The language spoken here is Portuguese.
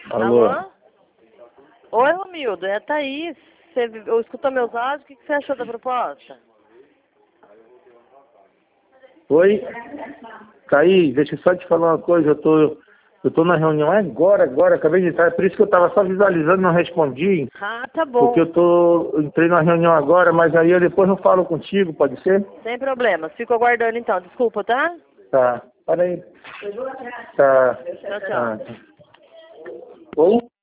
Alô? Alô? Oi, Romildo, é a Thaís. Você escutou meus áudios? O que você achou da proposta? Oi? Thaís, deixa eu só te falar uma coisa, eu tô na reunião agora, acabei de entrar, por isso que eu tava só visualizando, não respondi, Ah, tá porque bom. eu entrei na reunião agora, mas aí eu depois não falo contigo, pode ser? Sem problema. Fico aguardando então. Desculpa, tá? Tá, para aí. Tá, Tchau, tchau. tá. Oi?